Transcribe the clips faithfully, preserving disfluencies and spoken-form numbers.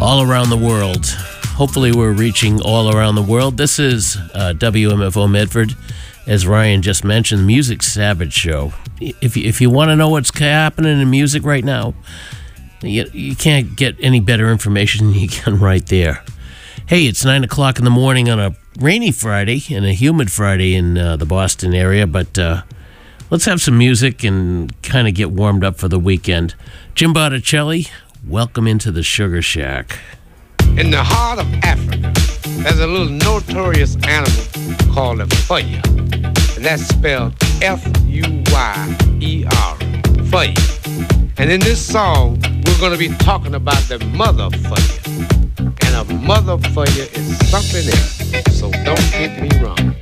all around the world. Hopefully we're reaching all around the world. This is uh, W M F O Medford, as Ryan just mentioned, the Music Savage Show. If you, if you want to know what's happening in music right now, you, you can't get any better information than you can right there. Hey, it's nine o'clock in the morning on a rainy Friday and a humid Friday in uh, the Boston area, but uh, let's have some music and kind of get warmed up for the weekend. Jim Botticelli, welcome into the Sugar Shack. In the heart of Africa, there's a little notorious animal called a fuya. And that's spelled F U Y E R, fuya. And in this song, we're going to be talking about the mother fuya. And a mother fuya is something else, so don't get me wrong.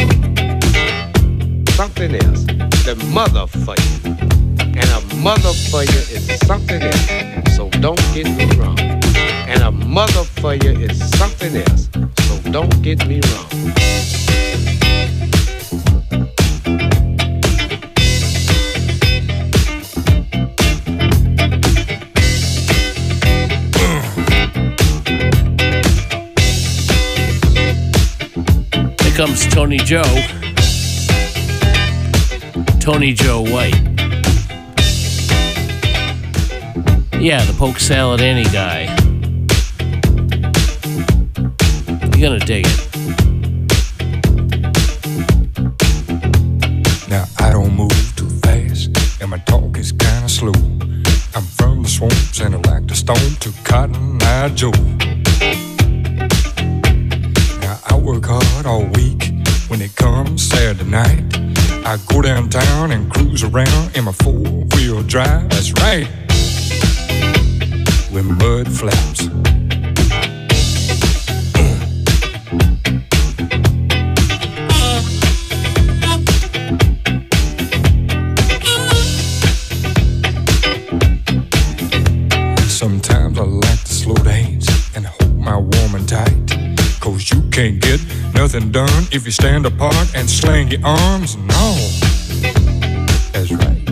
Something else, the mother fuya. And a mother fuya is something else, so don't get me wrong. And a mother fuya is something else, so don't get me wrong. Here comes Tony Joe. Tony Joe White. Yeah, the poke salad Annie guy. You're gonna dig it. Now I don't move too fast, and my talk is kinda slow. I'm from the swamps and I like to stone to Cotton Eye Joe. Now I work hard all week. When it comes Saturday night, I go downtown and cruise around in my four-wheel drive. That's right, with mud flaps. Sometimes I like to slow dance and hold my woman tight. Cause you can't get nothing done if you stand apart and slang your arms. No, that's right.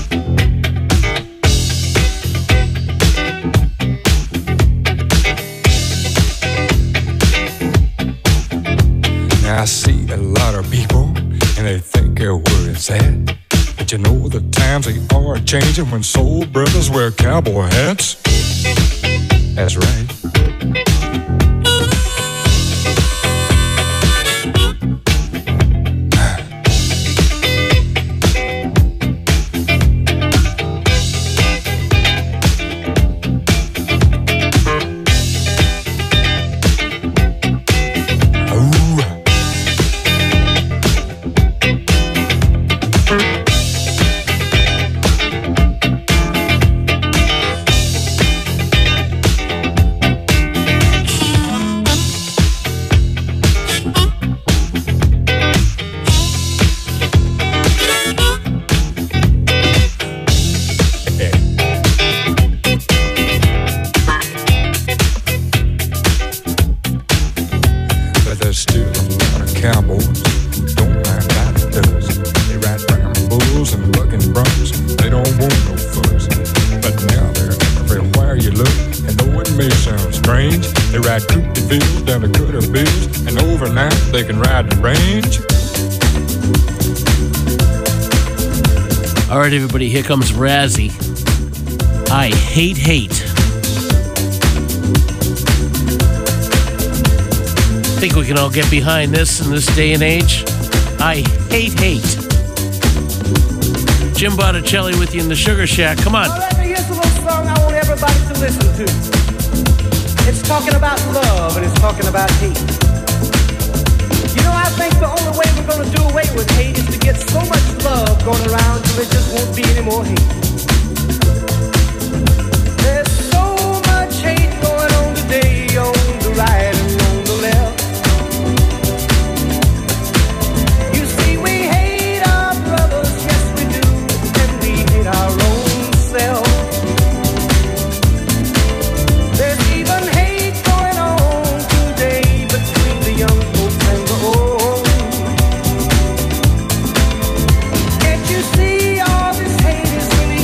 Now I see a lot of people and they think they're where it's at. But you know the times they are changing when soul brothers wear cowboy hats. That's right. They can ride the range. All right, everybody, here comes Razzie. I hate hate. Think we can all get behind this in this day and age? I hate hate. Jim Botticelli with you in the Sugar Shack. Come on. Well, let me hear some little song I want everybody to listen to. It's talking about love and it's talking about hate. You know, I think the only way we're going to do away with hate is to get so much love going around till there just won't be any more hate. There's so much hate going on today on the right and on the left. You see, we hate our brothers, yes we do, and we hate our own self. There's even hate going on today between the young folks and the old. Can't you see all this hate is really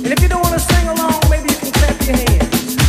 And if you don't want to sing along, maybe you can clap your hands.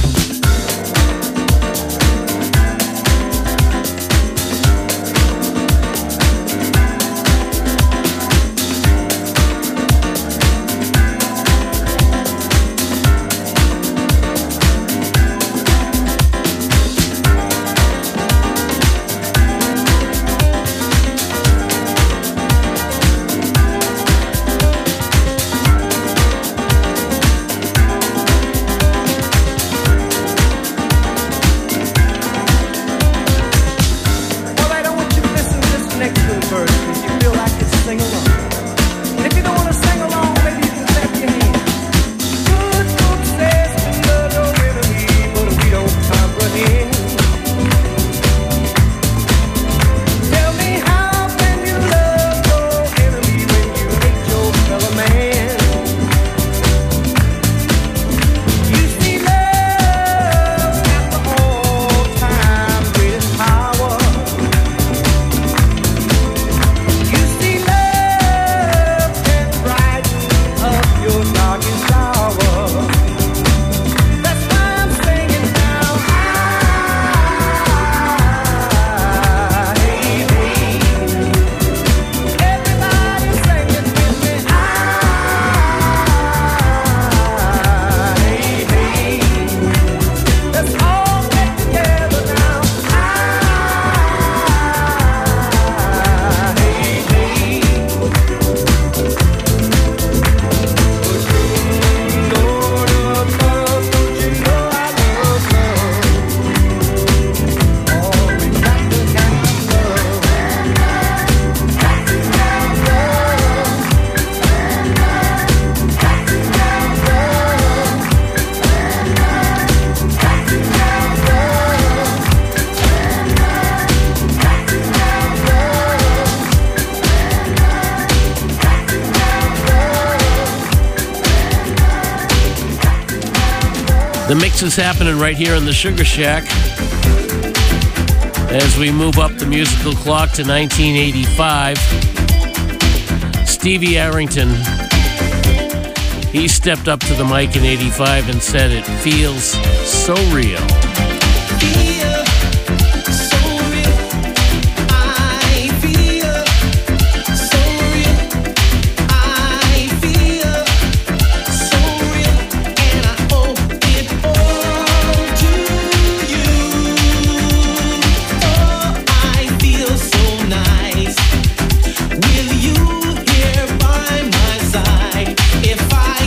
The mix is happening right here in the Sugar Shack as we move up the musical clock to nineteen eighty-five. Stevie Arrington, he stepped up to the mic in eighty-five and said it feels so real.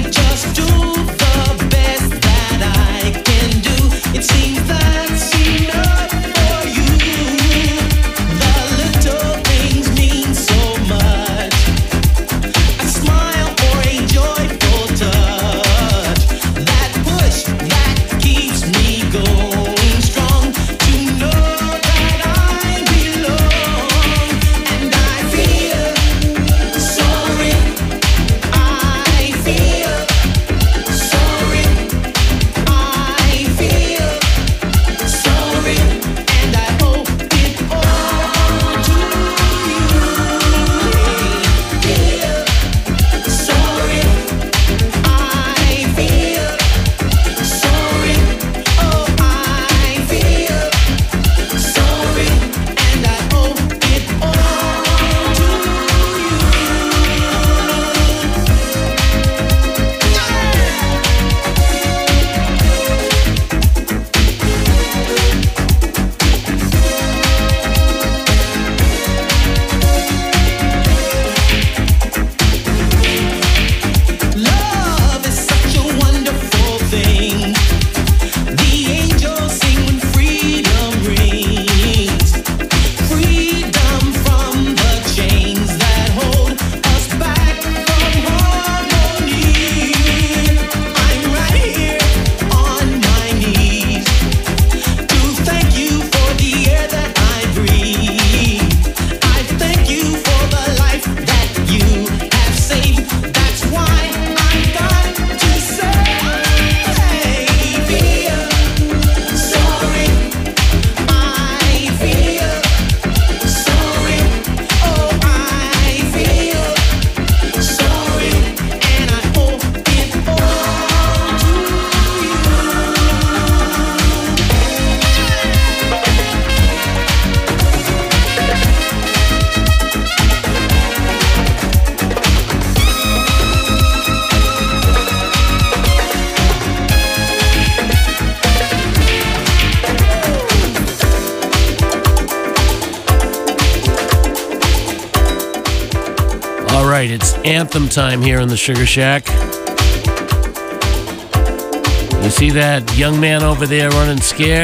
It seems that she anthem time here in the Sugar Shack. You see that young man over there running scared?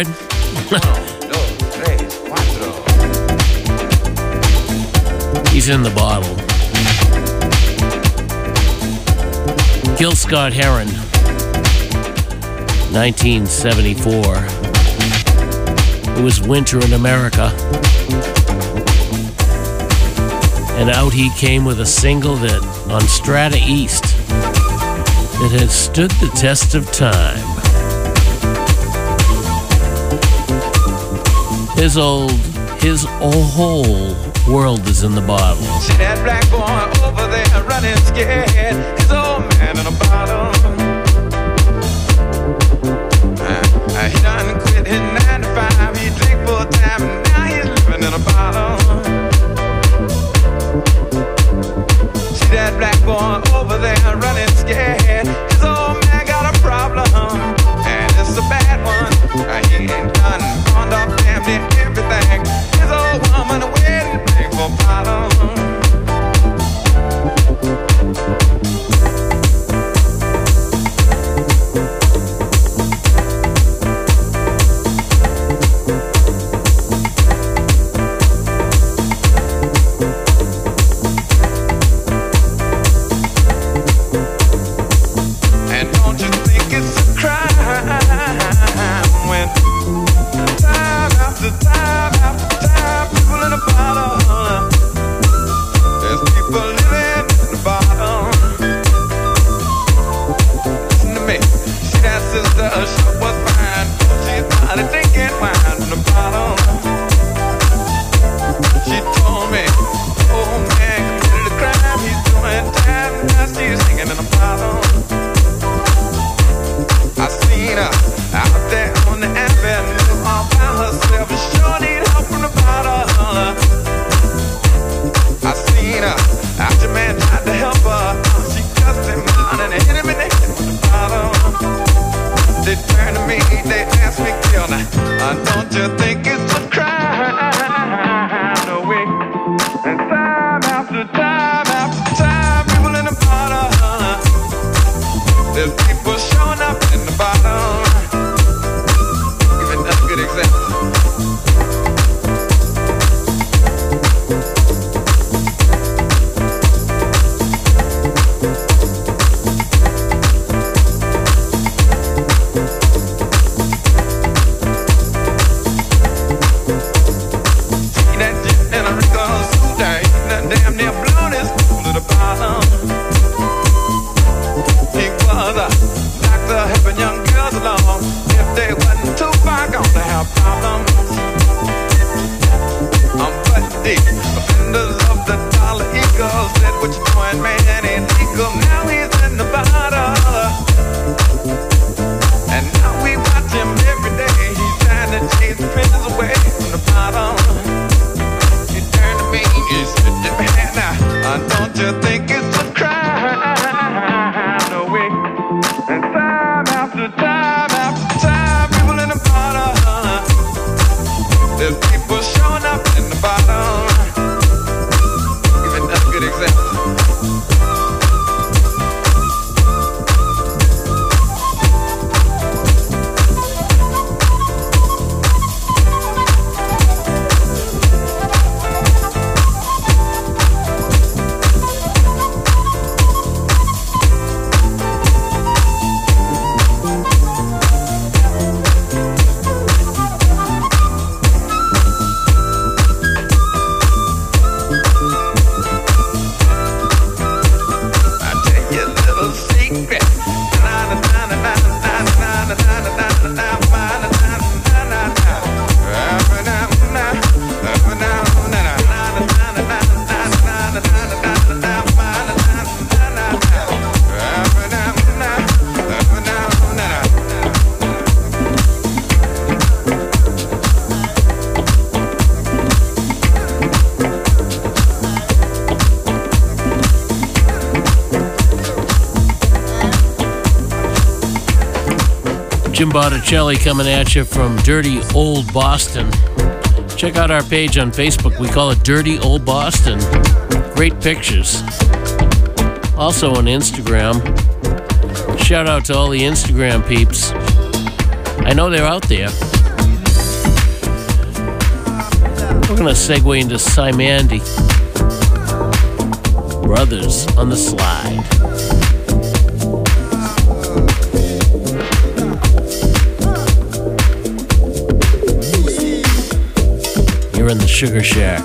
He's in the bottle. Gil Scott-Heron, nineteen seventy-four. It was winter in America. And out he came with a single that on Strata East that has stood the test of time. His old, his whole world is in the bottle. See that black boy over there running scared. His old man in a bottle. Uh, he done quit his nine to five. He drink full time and now he's living in a bottle. See that black boy over there running scared. His old man got a problem, and it's a bad one. Uh, he ain't done pawned off damn near everything. His old woman waiting to pay for bottle. Jim Botticelli coming at you from dirty old Boston. Check out our page on Facebook. We call it Dirty Old Boston. Great pictures. Also on Instagram. Shout out to all the Instagram peeps. I know they're out there. We're going to segue into Simandy. Brothers on the Slide. You're in the Sugar Shack.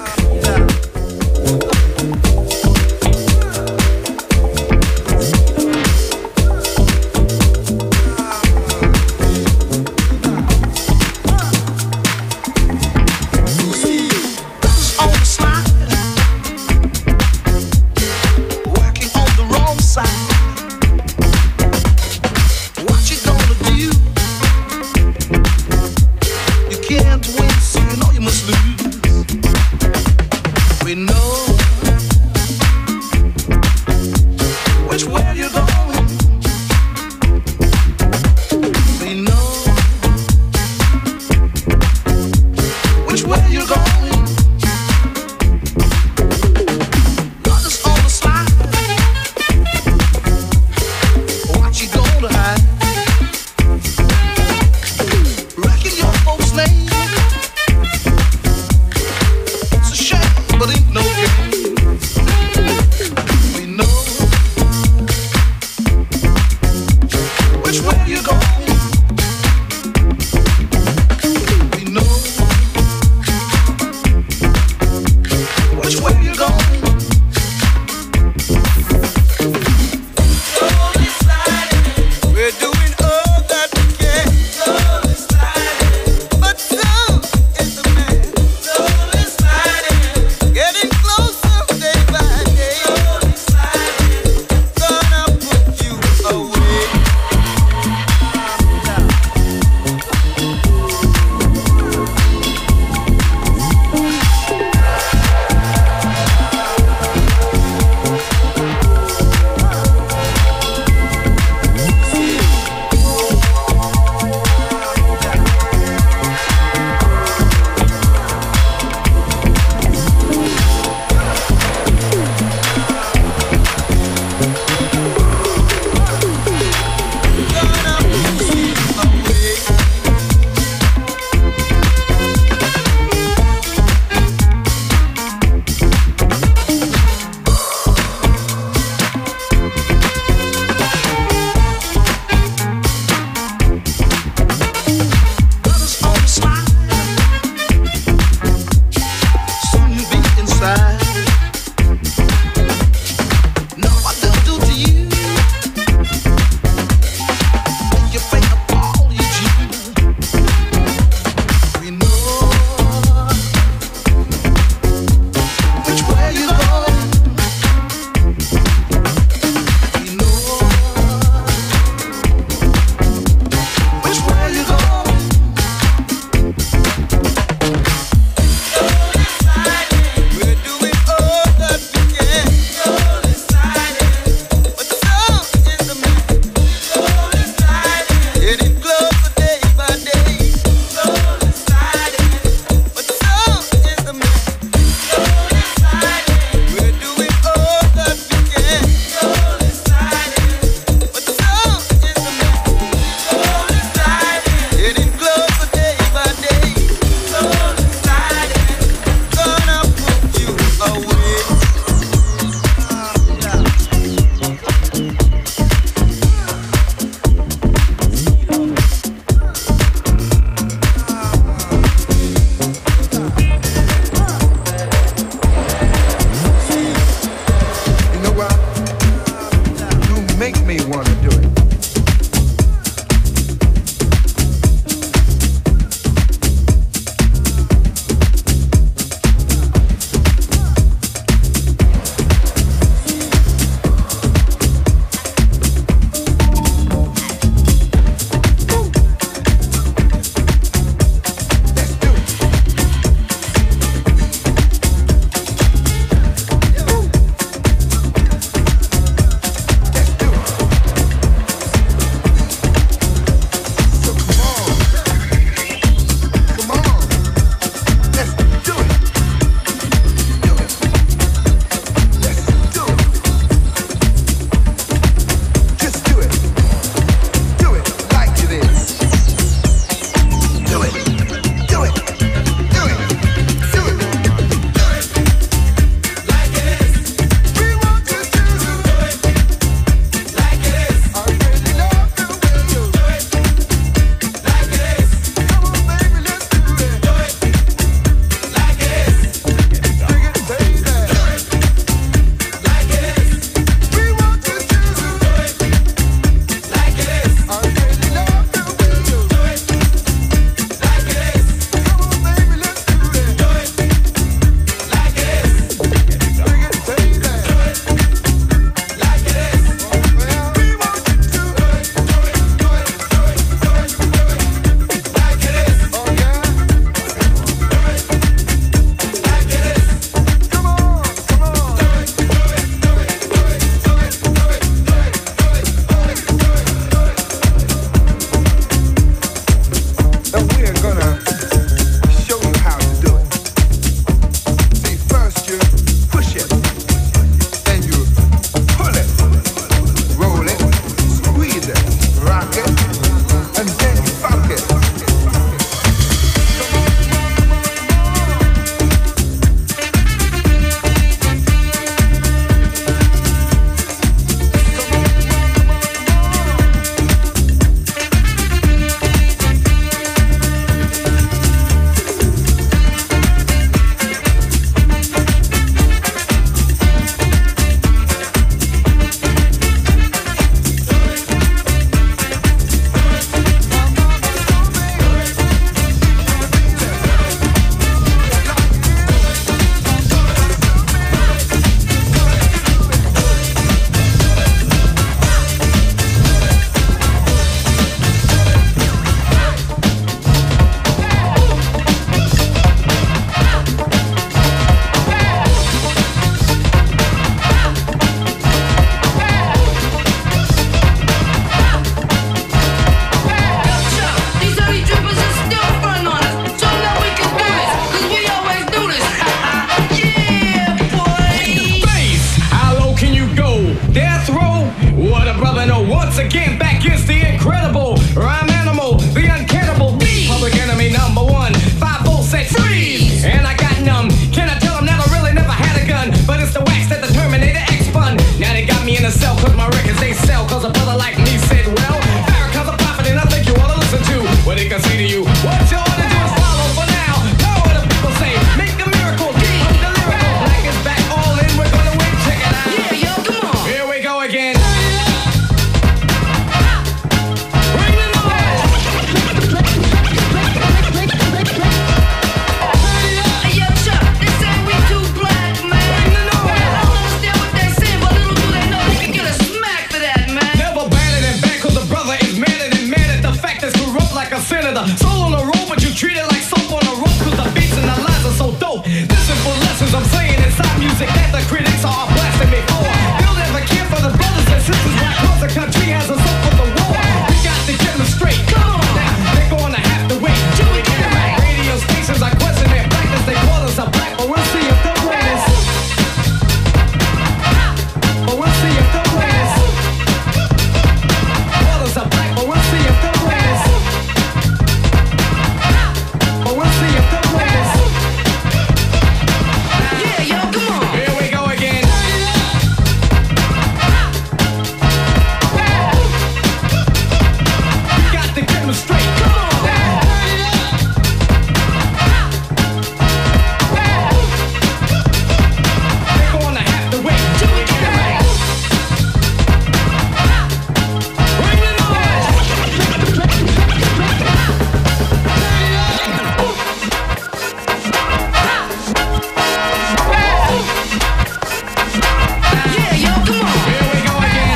a soul on a roll, but you treat it like soap on a rope, cause the beats and the lines are so dope. Listen for lessons I'm saying inside music that the critics are blasting me for. They'll never care for the brothers and sisters right across the country has us up for the war. We got to get them straight. Come on now, they're gonna have to wait. Do we get it right? Radio stations are question their practice. They call us a black, but we'll see if the greatest. But we'll see if the greatest. Call us a black, but we'll see if the greatest. But we'll see if the greatest. Yeah, yo, come on. Here we go again. We got to get them straight. Come on now. They're gonna have to wait till we get it right. Bring the noise. Yeah, yo, come on. Here we go again.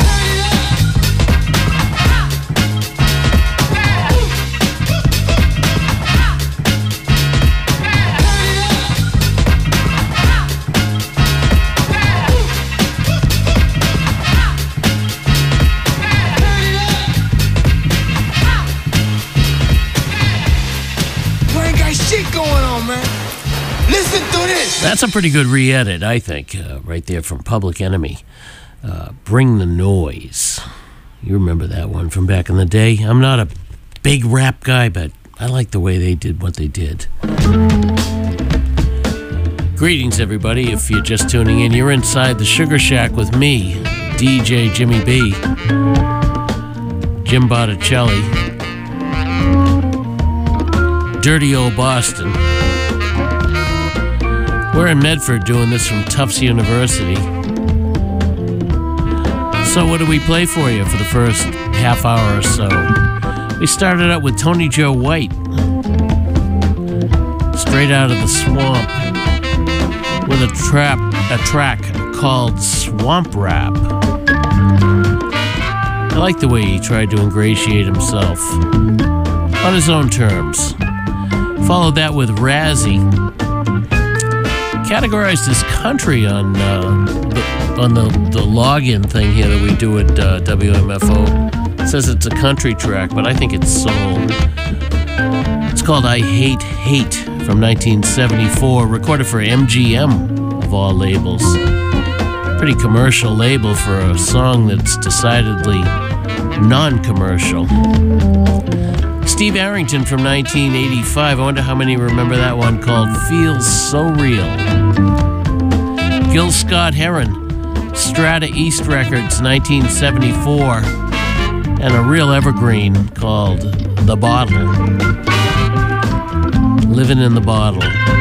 You ain't got shit going on, man. Listen to this. That's a pretty good re-edit, I think, uh, right there from Public Enemy. Uh, Bring the Noise. You remember that one from back in the day. I'm not a big rap guy, but I like the way they did what they did. Greetings, everybody. If you're just tuning in, you're inside the Sugar Shack with me, D J Jimmy B, Jim Botticelli, Dirty Old Boston. We're in Medford doing this from Tufts University. So what do we play for you for the first half hour or so? We started out with Tony Joe White, Straight Out of the Swamp, with a trap, a track called Swamp Rap. I like the way he tried to ingratiate himself on his own terms. Followed that with Razzie, categorized as country on uh, the, on the, the login thing here that we do at uh, W M F O. It says it's a country track, but I think it's soul. It's called I Hate Hate from nineteen seventy-four, recorded for M G M, of all labels. Pretty commercial label for a song that's decidedly non-commercial. Steve Arrington from nineteen eighty-five. I wonder how many remember that one, called Feels So Real. Gil Scott-Heron, Strata East Records, nineteen seventy-four. And a real evergreen called The Bottle. Living in the Bottle.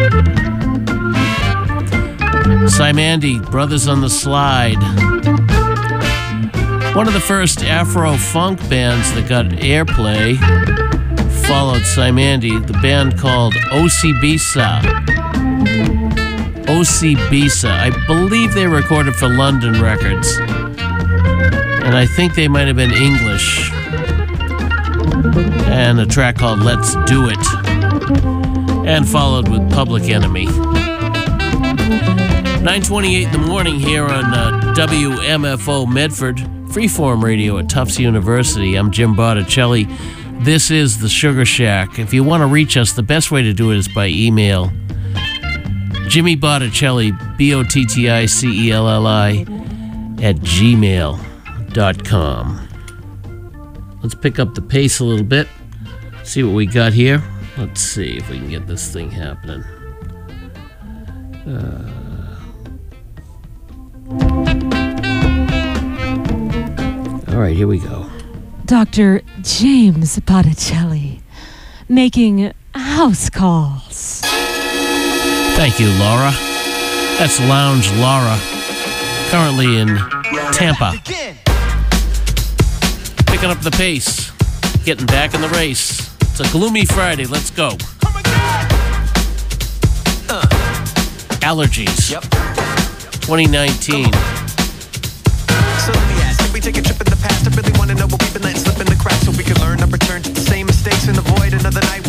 Simandy, Brothers on the Slide. One of the first Afro-funk bands that got airplay followed Simandy, the band called Osibisa. Osibisa. I believe they recorded for London Records. And I think they might have been English. And a track called Let's Do It. And followed with Public Enemy. nine twenty-eight in the morning here on uh, W M F O Medford, Freeform Radio at Tufts University. I'm Jim Botticelli. This is the Sugar Shack. If you want to reach us, the best way to do it is by email. Jimmy Botticelli, B O T T I C E L L I, at gmail dot com. Let's pick up the pace a little bit, see what we got here. Let's see if we can get this thing happening. Uh, all right, here we go. Doctor James Botticelli, making house calls. Thank you, Laura. That's Lounge Laura, currently in Tampa. Picking up the pace, getting back in the race. It's a gloomy Friday. Let's go. Uh. Allergies. Yep. twenty nineteen. So let me ask, if we take a trip in the past, I really want to know what we've been letting slip in the cracks so we can learn, not return to the same mistakes and avoid another night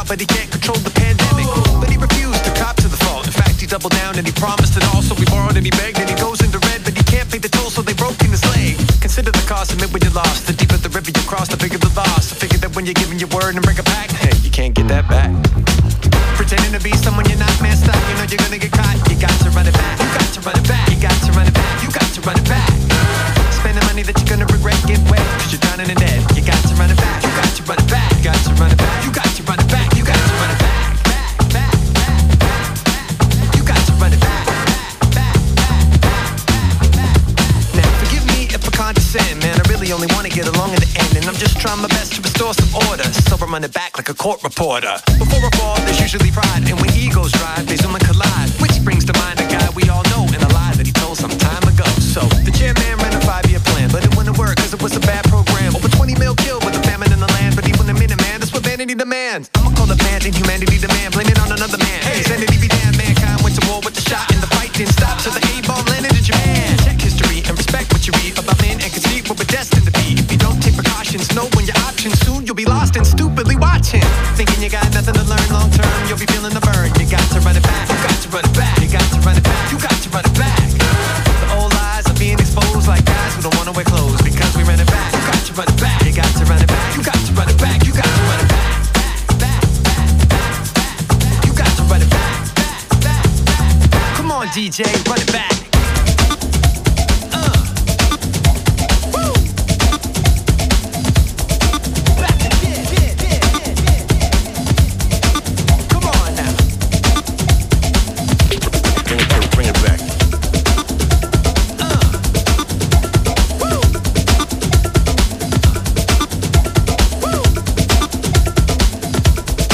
out, but he can't control the pandemic. But he refused to cop to the fault. In fact, he doubled down and he promised it all. So we borrowed and he begged and he goes into red, but he can't pay the toll, so they broke in his leg. Consider the cost, admit when you lost. The deeper the river you cross, the bigger the loss. I figure that when you're giving your word and break a pact, hey, you can't get that back. Pretending to be someone you're not, man, stop. You know you're gonna get caught. You got to run it back. You got to run it back. You got to run it back. You got to run it back. Spending money that you're gonna regret, get wet, cause you're drowning in debt. You got to run it back. You got to run it back. You got to run it back. You got to run it back. You got to run it back. Back, back, back, back, back. You got to run it back. Back, back, back, back, back. Now, forgive me if I condescend, man. I really only wanna get along in the end, and I'm just trying my best to restore some order. So I run it back like a court reporter. Before a fall, there's usually pride, and when egos drive, they zoom and collide. Which brings to mind a guy we all know and a lie that he told some time ago. So the chairman ran a five-year plan, but it wouldn't work cause it was a bad program. Over twenty mil killed with a famine in the land, but even a minute, man, that's what vanity demands. I'ma call it bad and humanity demand, blame it on another man. Hey, sanity be damned, mankind went to war with the shot, and the fight didn't stop till the A-bomb landed in Japan. Check history and respect what you read about men and conceit what we're destined to be. If you don't take precautions, know when your options, soon you'll be lost and stupidly watching. Thinking you got nothing to learn long term, you'll be feeling the burn. You got to run it back, you got to run it back, you got to run it back, you got to run it back. The old lies are being exposed like guys who don't wanna wear clothes because we ran it back. You got to run it back, you got to run it back, you got to run it back, you got to run it back. Back, back, back, back, back. You got to run it back, back, back, back, back. Come on, D J, run it back.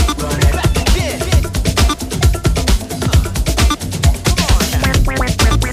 We'll be right back.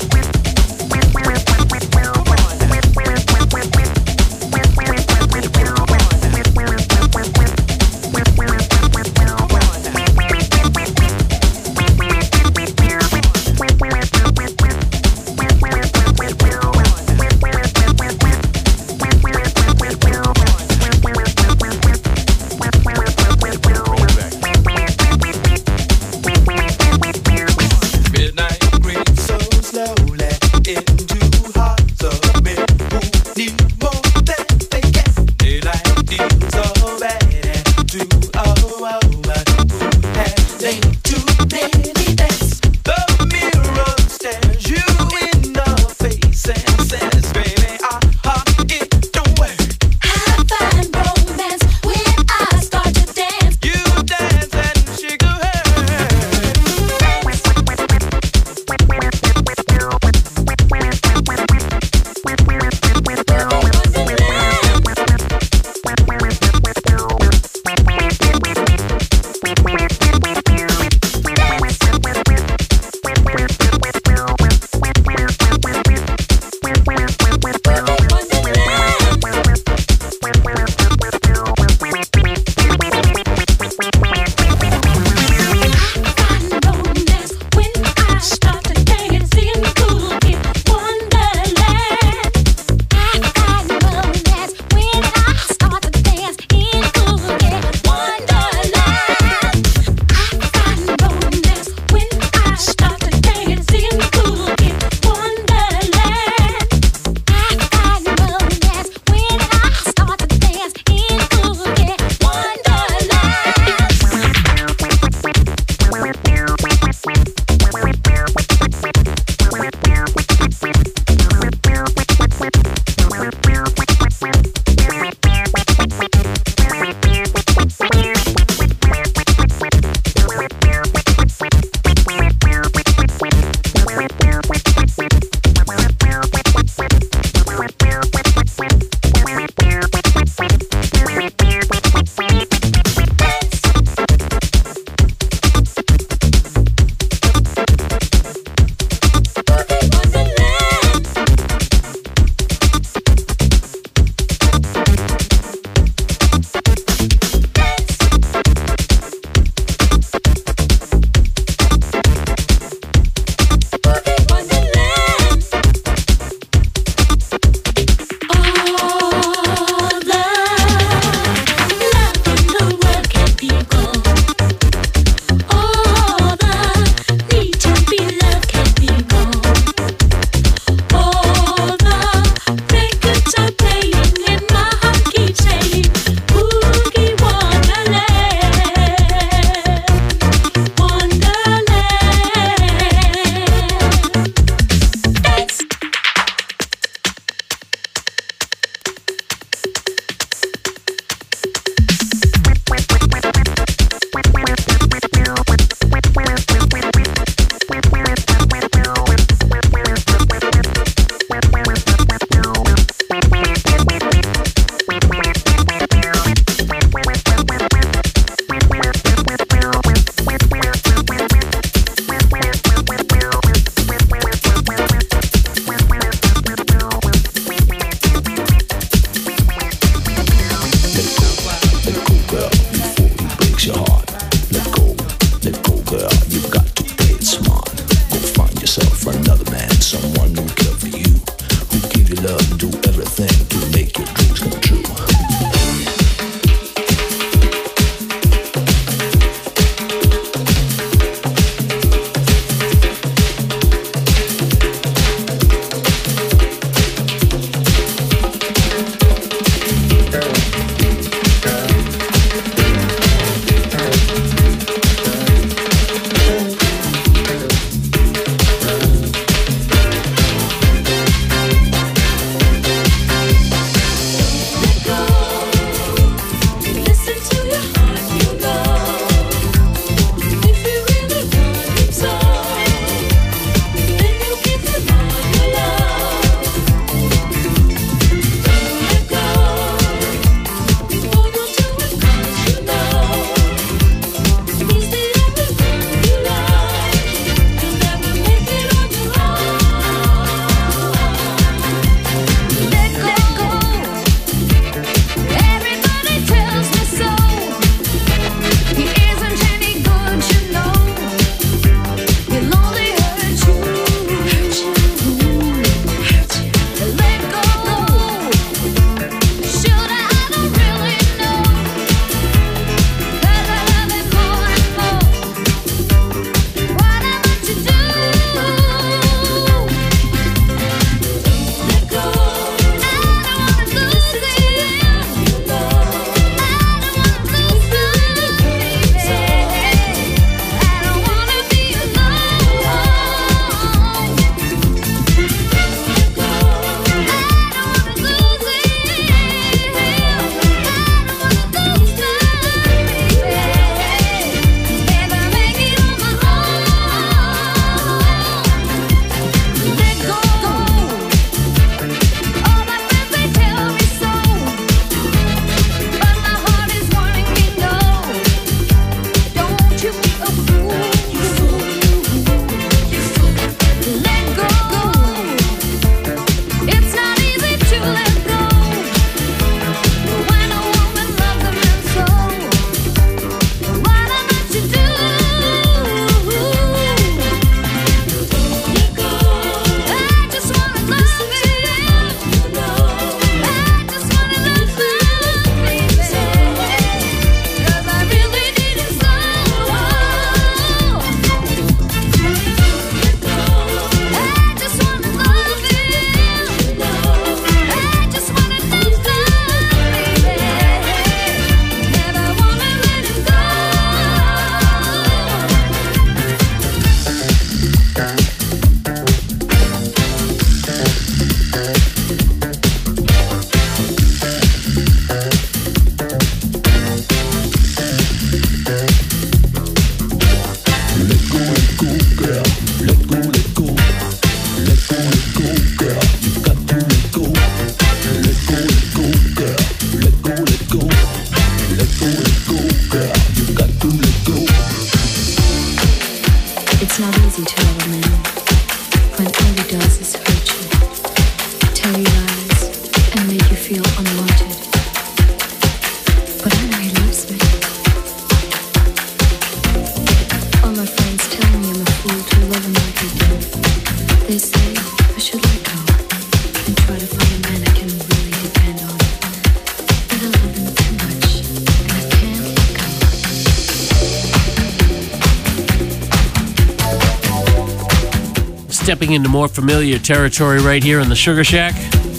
Stepping into more familiar territory right here in the Sugar Shack.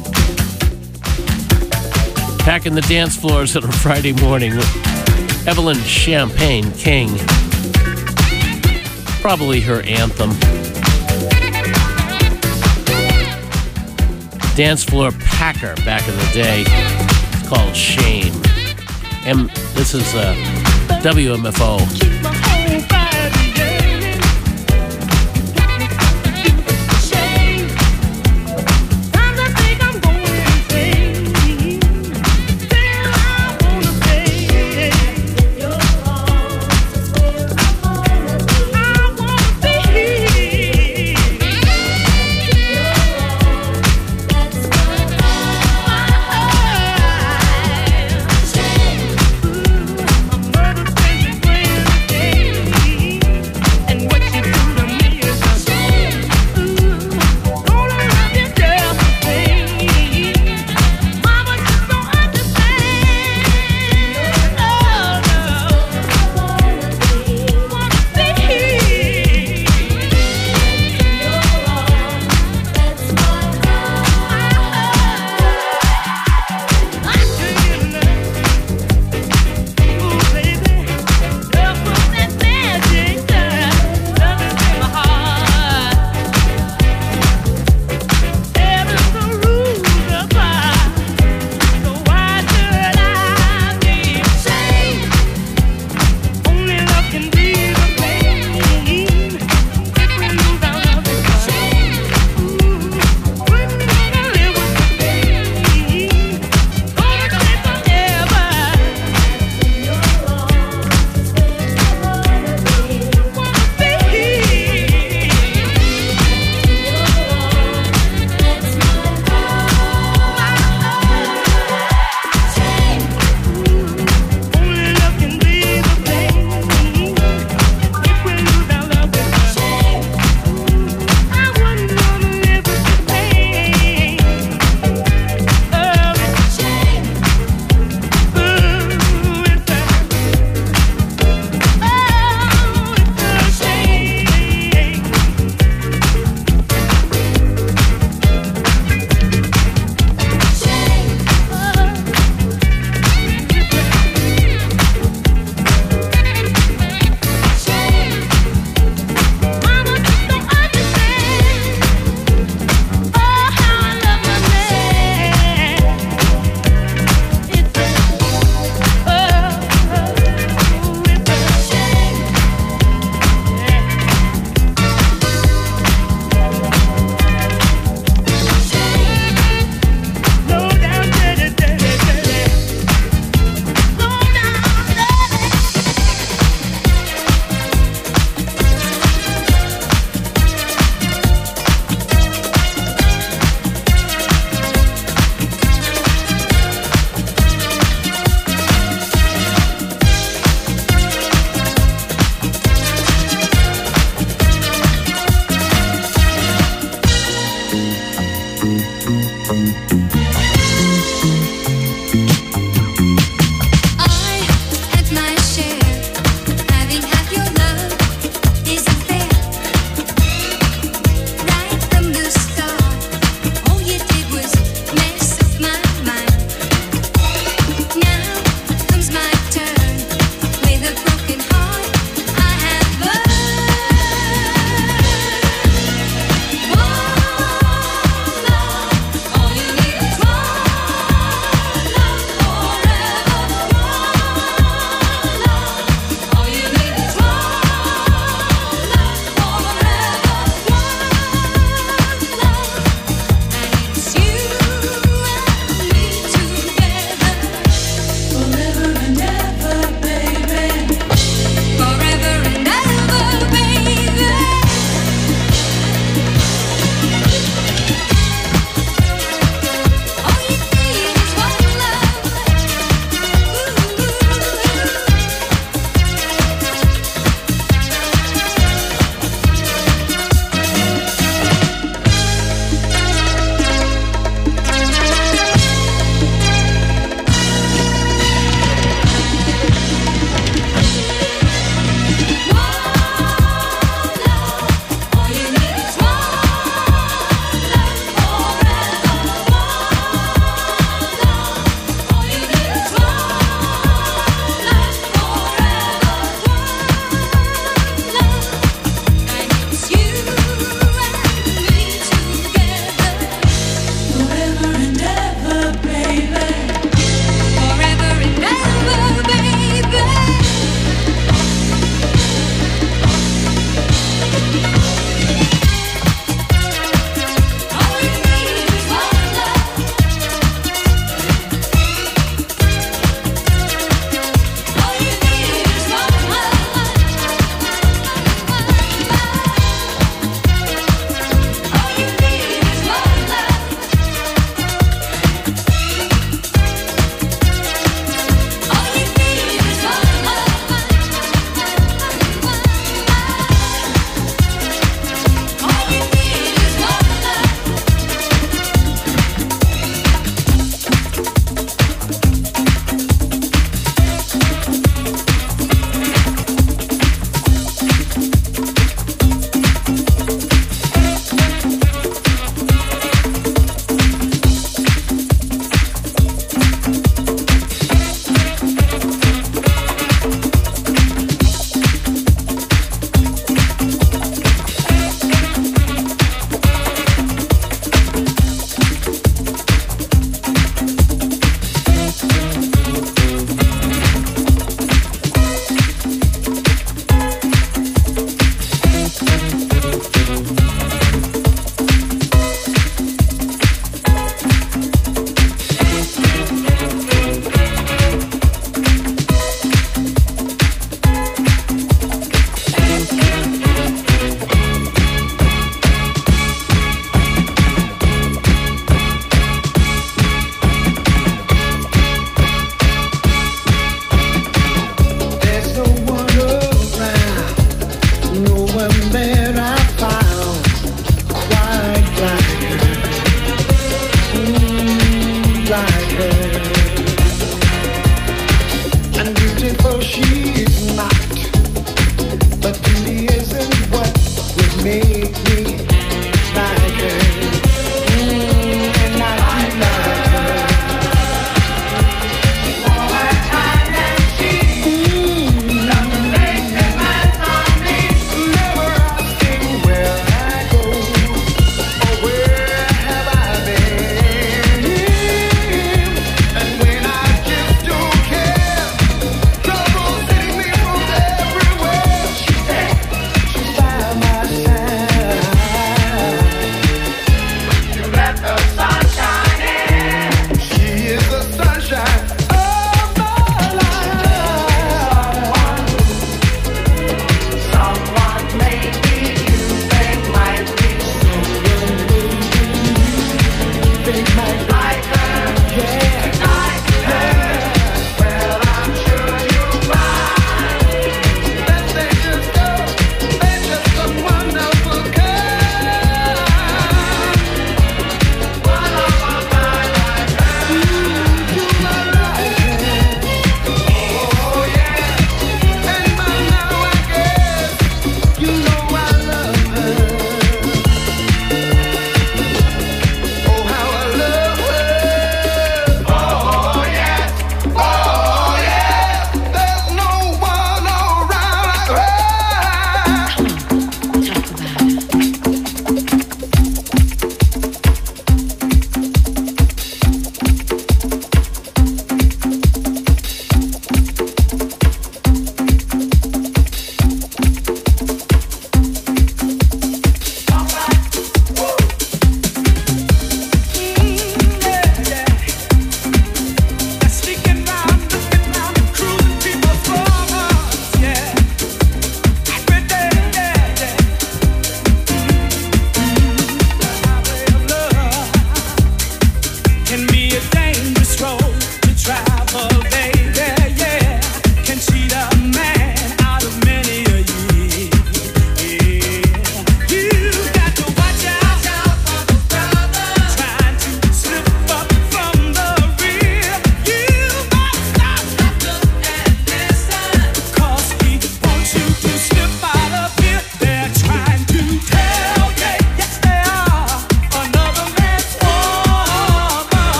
Packing the dance floors on a Friday morning. Evelyn Champagne King. Probably her anthem. Dance floor packer back in the day. It's called Shame. And this is uh, W M F O. Yeah.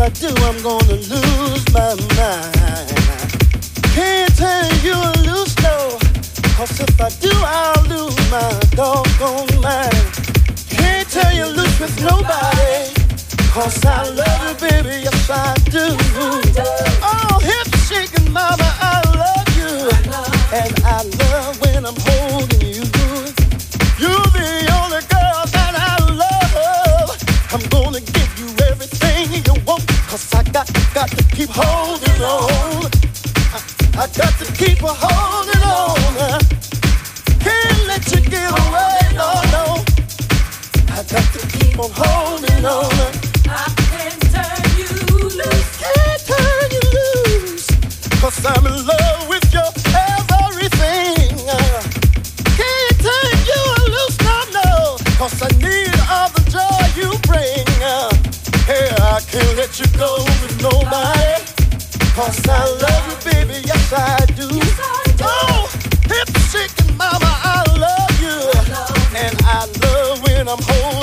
I do, I'm gonna lose my mind. Can't tell you loose, no, cause if I do, I'll lose my doggone mind. Can't tell you loose with nobody, cause I love you, baby, yes I do. Oh, hip shaking, mama, I love you. And I love when I'm holding you. You're the only girl that I love. I'm gonna give you everything you want, cause I got, got to keep holding on. I, I got to keep holding on. Can't let you get away, no, no. I got to keep on holding on. I can't turn you loose. Can't turn you loose, cause I'm in love with your everything. Can't turn you loose, no, no, cause I need all the joy you bring. Hey, I can't let you go with nobody, cause I love you, baby, yes I do. Yes, I do. Oh, hip shaking, mama, I love you. I love you. And I love when I'm holding